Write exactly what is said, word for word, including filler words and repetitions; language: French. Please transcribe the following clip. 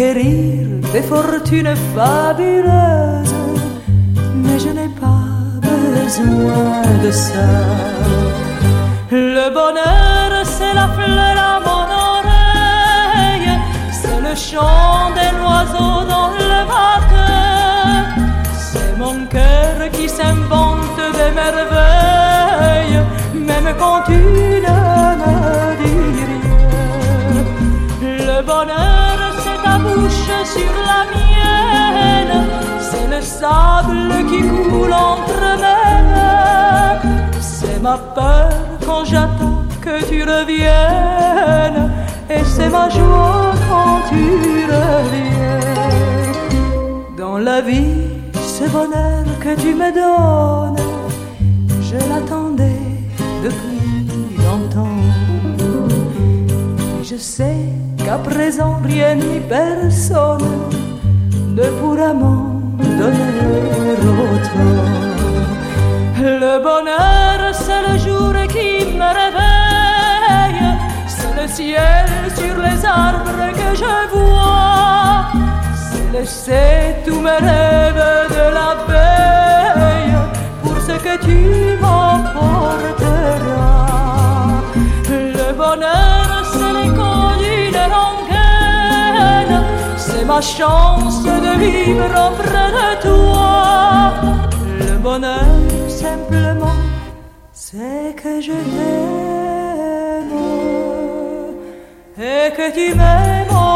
conquérir des fortunes fabuleuses, mais je n'ai pas besoin de ça. Le bonheur, c'est la fleur à mon oreille, c'est le chant des oiseaux dans le matin, c'est mon cœur qui s'invente des merveilles, même quand tu ne me dis rien. Le bonheur, c'est ta bouche sur la mienne, c'est le sable qui coule entre mes mains, c'est ma peur quand j'attends que tu reviennes, et c'est ma joie quand tu reviens. Dans la vie, ce bonheur que tu me donnes, je l'attendais depuis longtemps. Et je sais qu'à présent rien ni personne ne pourra m'en donner autant. Le bonheur, c'est le jour qui me réveille, c'est le ciel sur les arbres que je vois, c'est laisser tous mes rêves de la veille pour ce que tu m'apporteras. Le bonheur, c'est l'écho d'une rengaine, c'est ma chance de vivre auprès de toi. Le bonheur, simplement, c'est que je t'aime et que tu m'aimes.